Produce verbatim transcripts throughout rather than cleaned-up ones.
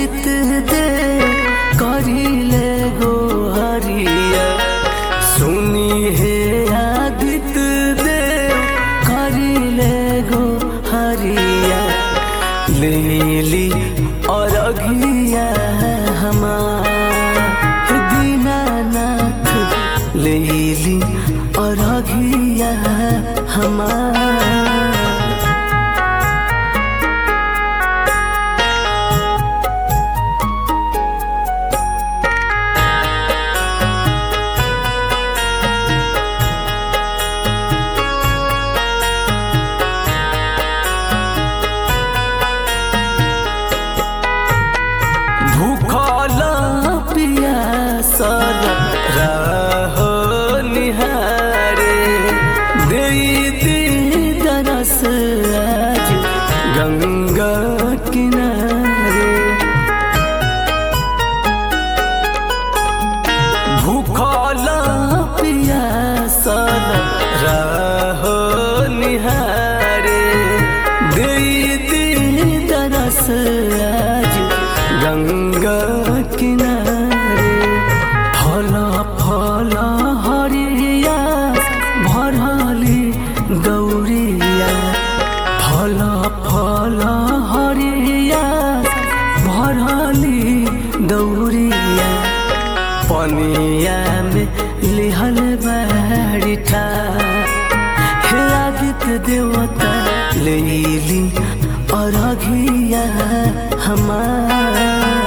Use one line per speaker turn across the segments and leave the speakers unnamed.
आदित्य दे करिले गो हरिया सुनी हे आदित्य दे करिले गो हरिया लेली और अघिया हमार दीनानाथ लेली और अघिया हमार भूखल पियासल रह निहारे दे दी दरस आज गंगा किनारे भूखल पियासल रह निहारे दे दी दरस आज गंगा किनारे फल फल हरिया भरली दौरिया फल फल हरिया भरली दौरिया पनिया में लिहल बाड़ी ठार हे आदित्य देवता लेली और अघिया हमार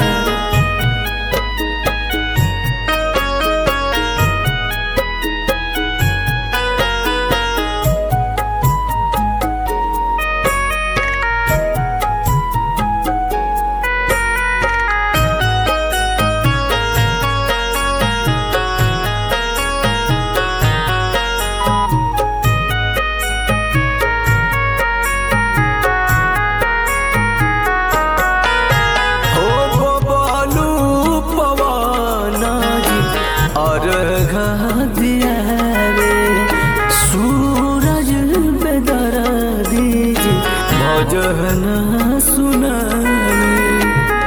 दिया रे सूरज बेदर दीजी भजन सुनानी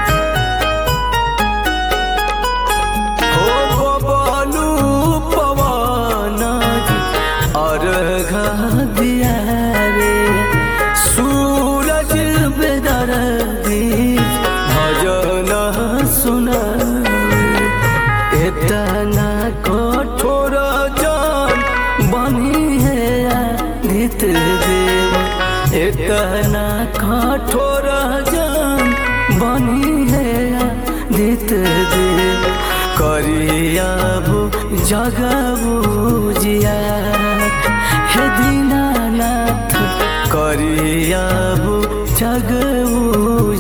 हो बबलू पवन जी अर्घ दिया रे सूरज बेदर दीजी भजन सुनानी इतना कठोर जान बनी है आदित्य देव इतना कठोर जान बनी है आदित्य देव करियाबू जगबू जिया हे दीनानाथ करियाबू जगबू